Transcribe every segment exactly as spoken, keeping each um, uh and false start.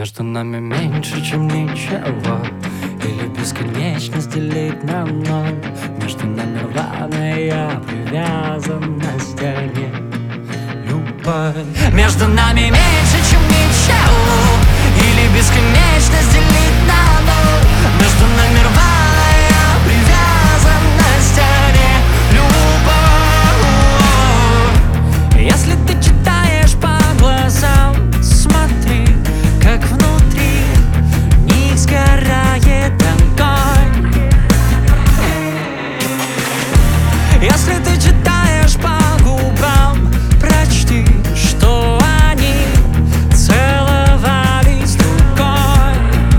Между нами меньше, чем ничего, или бесконечность делить на ноль. Между нами рваная привязанность, а не любовь. Между нами меньше, чем ничего, или бесконечность делить на ноль. Между нами рваная привязанность, а не любовь. Если ты читаешь по глазам, смотри, как внутри них сгорает огонь. Если ты читаешь по губам, прочти, что они целовались с другой.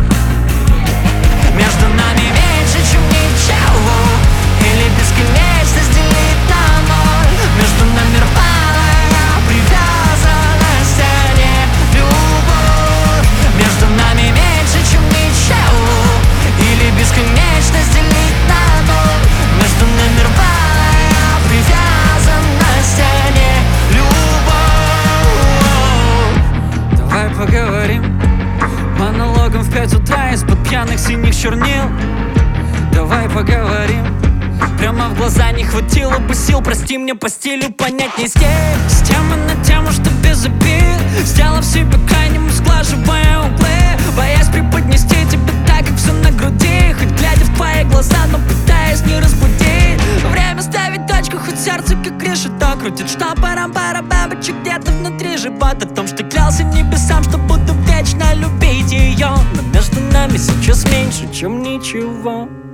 Между нами меньше, чем ничего, или бесконечность делить на ноль. Между нами рваная привязанность, а не любовь. Между нами меньше, чем ничего, или бесконечность делить на ноль. Между нами рваная привязанность, а не любовь. Давай поговорим монологом в пять утра из-под пьяных синих чернил. Давай поговорим прямо в глаза, не хватило бы сил. Прости мне по стилю понятней стиль. С темы на тему, что без обид, сделав себе крайним, сглаживая углы, боясь преподнести тебе так, как все на груди. Хоть глядя в твои глаза, но пытаясь не разбудить. Время ставить точку, хоть сердце как решето крутит штопором пара бабочек где-то внутри живот. О том, что клялся небесам, что буду вечно любить ее. Но между нами сейчас меньше, чем ничего.